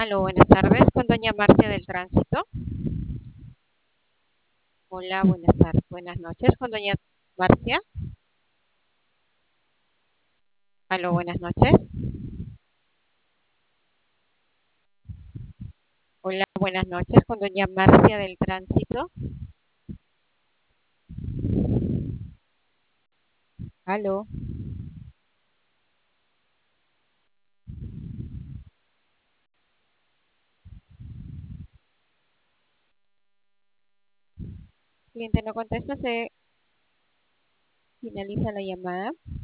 Aló, buenas tardes, con doña Marcia del Tránsito. Hola, buenas tardes, buenas noches, con doña Marcia. Aló, buenas noches. Hola, buenas noches, con doña Marcia del Tránsito. Aló, cliente no contesta, se finaliza la llamada.